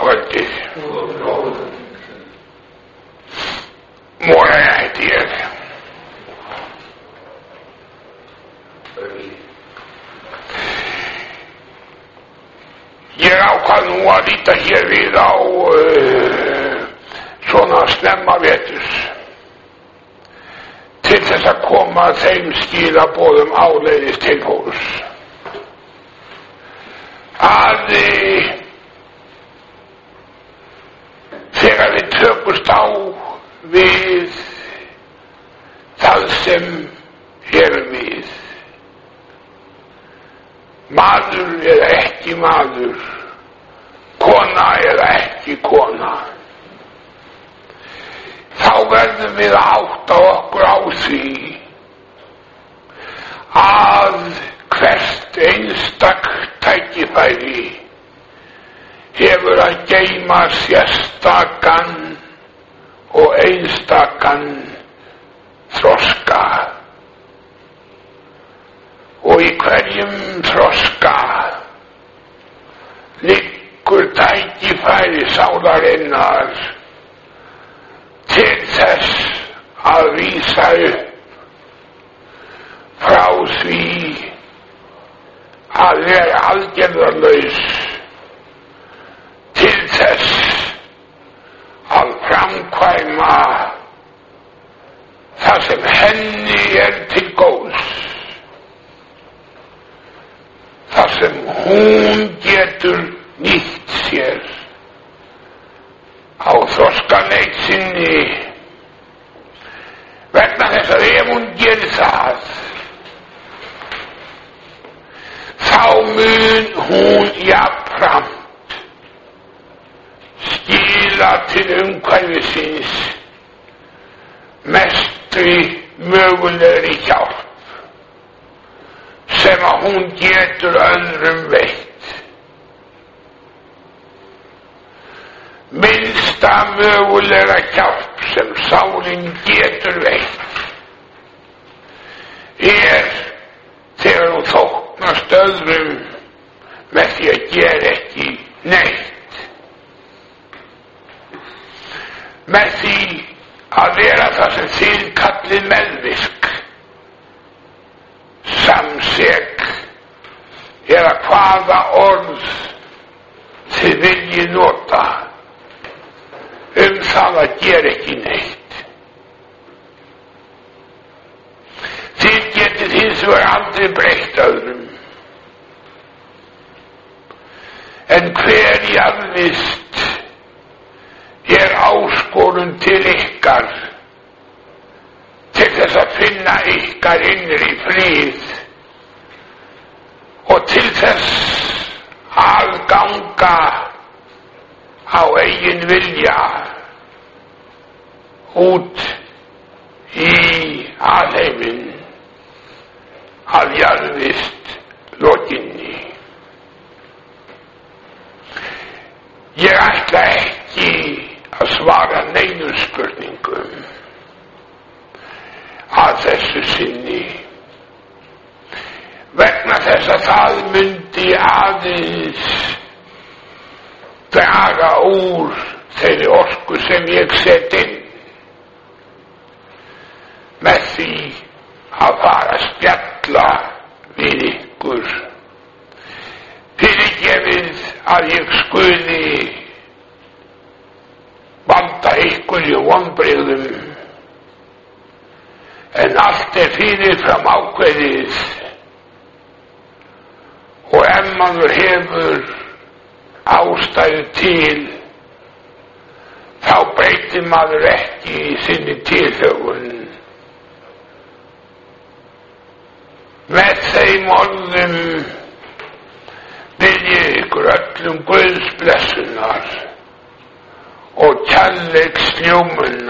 kvöldið. Móra heiti ég. Ég ákvað nú að líta hér við á svona snemma veturs til þess að koma þeim skilaboðum áleiðis til fólks að þegar við tökumst á við það sem erum við, maður eða ekki maður, kona eða ekki kona, þá verðum við að átta okkur á því að hvert einstakt tækifæri hefur að geyma sérstakan og einstakan þroska, og í hverjum þroska liggur tækifæri sálarinnar til þess að rísa upp frá því að vera aðgerðarlaus til þess að framkvæma það sem henni til góðs, það sem hún getur nýtt sér á þroskaleik sinni, vegna þess að ef hún gerir það, þá mun hún jafnframt skila til umhverfisins mestri mögulegri hjálp sem að hún getur öðrum veitt. Minnsta mögulega hjálp sem sálin getur veitt þegar hún þóknast öðrum með því að gera ekki neitt, með því að vera það sem þið kallið meðvirk, samsek eða hvaða orð þið viljið nota það að gera ekki neitt. Þið getið hins vegar aldrei breytt öðrum, en hver jarðvist áskorun til ykkar til þess að finna ykkar innri frið og til þess að ganga á eigin vilja út í alheiminn að jarðvist lokinni. Ég ætla ekki að svara neinum spurningum að þessu sinni, vegna þess að það myndi aðeins draga úr þeirri orku sem ég set inn með því að fara að spjalla við ykkur. Fyrirgefið að ég skuli valda ykkur í vonbrigðum, en allt fyrirfram ákveðið, og ef maður hefur ástæðu til, þá breytir maður ekki í sinni tilhögun. Með þeim orðum bið ég ykkur öllum Guðs blessunar og kærleiks ljómun